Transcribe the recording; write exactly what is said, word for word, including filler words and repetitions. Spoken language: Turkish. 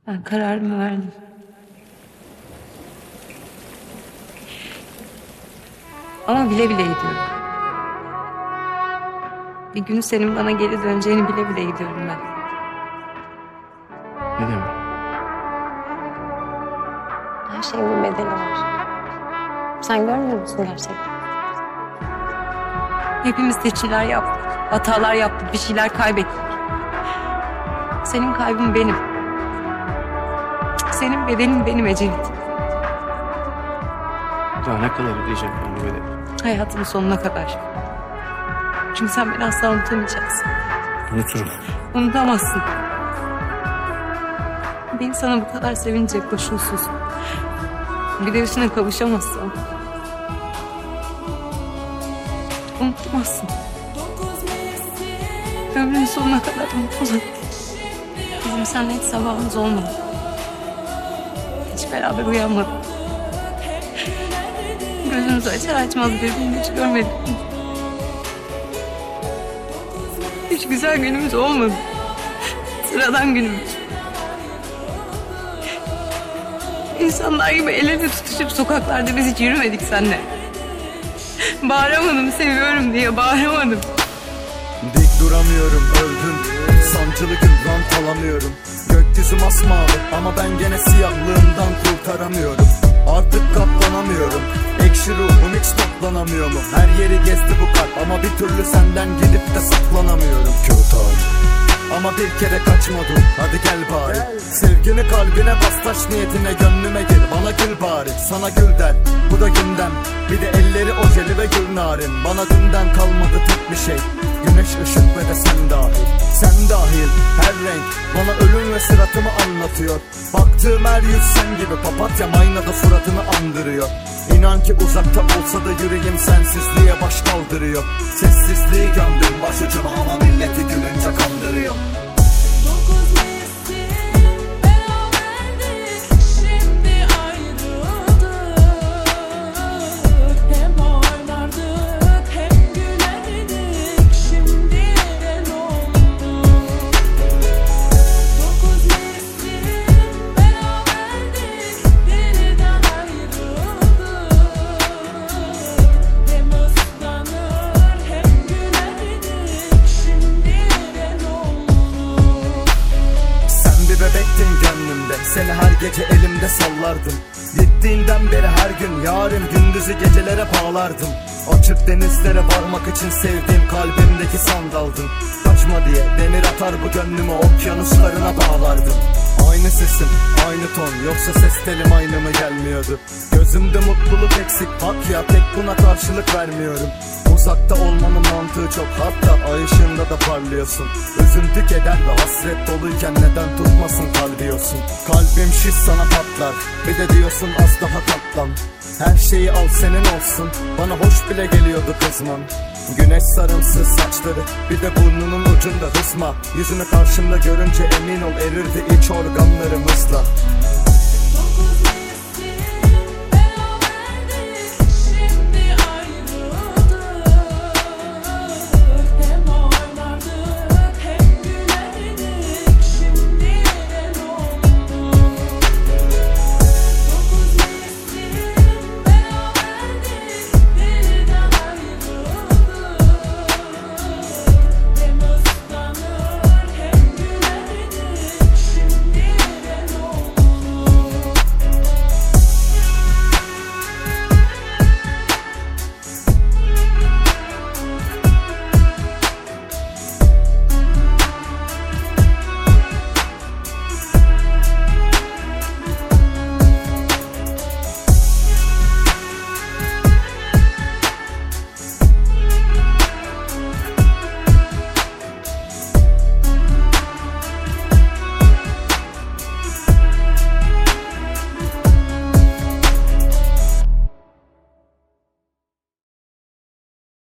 Ben kararımı verdim. Ama bile bile gidiyorum. Bir gün senin bana geri döneceğini bile bile gidiyorum ben. Ne demek? Her şeyin bir bedeli var. Sen görmüyor musun gerçekten? Hepimiz seçimler yaptık. Hatalar yaptık. Bir şeyler kaybettik. Senin kaybın benim. Senin bedenin benim Ecevit. Daha ne kadar ödeyeceğim ben bu bedeli? Hayatımın sonuna kadar. Çünkü sen beni asla unutamayacaksın. Unuturum. Unutamazsın. Beni sana bu kadar sevince koşulsuz. Bir de üstüne kavuşamazsın. Unutamazsın. Ömrün sonuna kadar unutma. Bizim seninle hiç sabahımız olmadı. Hiç beraber uyanmadık. Gözümüzü açar açmaz birbirini hiç görmedik. Hiç güzel günümüz olmadı. Sıradan günümüz. İnsanlar gibi el ele tutuşup sokaklarda biz hiç yürümedik seninle. Bağıramadım seviyorum diye bağıramadım. Dik duramıyorum, öldüm. Sancılı rant alamıyorum. Gökyüzü masmavi ama ben gene siyahlığımdan kurtaramıyorum. Artık katlanamıyorum. Ekşi ruhum hiç toplanamıyor mu? Her yeri gezdi bu kalp ama bir türlü senden gidip de saklanamıyorum. Kötü ama bir kere kaçmadım, hadi gel bari. Sevgini kalbine bas, taş niyetine gönlüme gir. Bana gül bari, sana gül der. Bu da gündem, bir de elleri ojeli ve gül narin. Bana dünden kalmadı tek bir şey, güneş, ışık ve de sen dahil. Sen dahil, her renk bana ölüm ve sıratımı anlatıyor. Baktığım her yüz sen gibi papatya aynada suratını andırıyor. İnan ki uzakta olsa da yüreğim sensizliğe baş kaldırıyor. Sessizliği gömdüm başucuma ama milleti gülünce kandırıyor. Bebektin gönlümde, seni her gece elimde sallardım. Gittiğinden beri her gün yarın gündüzü gecelere bağlardım. Açık denizlere varmak için sevdiğim kalbimdeki sandaldın. Kaçma diye demir atar bu gönlümü okyanuslarına bağlardım. Aynı sesim, aynı ton, yoksa ses telim aynı mı gelmiyordu? Gözümde mutluluk eksik, hak ya tek buna karşılık vermiyorum. Uzakta olmanın mantığı çok, hatta ay ışığında da parlıyorsun. Üzüntü, keder ve hasret doluyken neden tutmasın kalbiyorsun? Kalbim şiş sana patlar, bir de diyorsun az daha katlan. Her şeyi al senin olsun, bana hoş bile geliyordu kızman. Güneş sarımsız saçları, bir de burnunun ucunda hısma. Yüzünü karşımda görünce emin ol erirdi iç organlarım hızla.